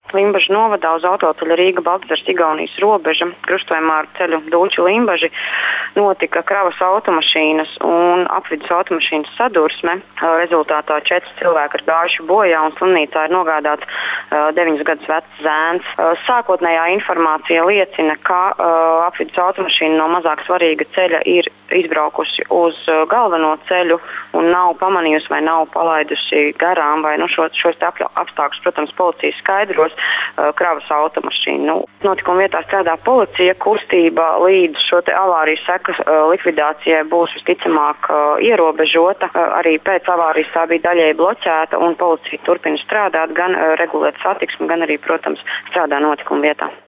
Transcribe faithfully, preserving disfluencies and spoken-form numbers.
Limbažu novadā uz autoceļa Rīga-Baltezers-Igaunijas robeža, krustojumā ar ceļu Dūļu-Limbaži, notika kravas automašīnas un apvidus automašīnas sadursme. Rezultātā četri cilvēki ir gājuši bojā un slimnīcā ir nogādāts uh, deviņus gadus vecs zēns. Uh, sākotnējā informācija liecina, ka uh, apvidus automašīna no mazāk svarīga ceļa ir izbraukusi uz uh, galveno ceļu un nav pamanījusi vai nav palaidusi garām vai nu, šos, šos apstākļus, protams, policija skaidros. Kravas automašīnu. Nu, notikuma vietā strādā policija, kustība līdz šo te avārijas sekas likvidācijai būs visticamāk ierobežota. Arī pēc avārijas tā bija daļēji bloķēta un policija turpina strādāt, gan regulēt satiksmi, gan arī, protams, strādā notikuma vietā.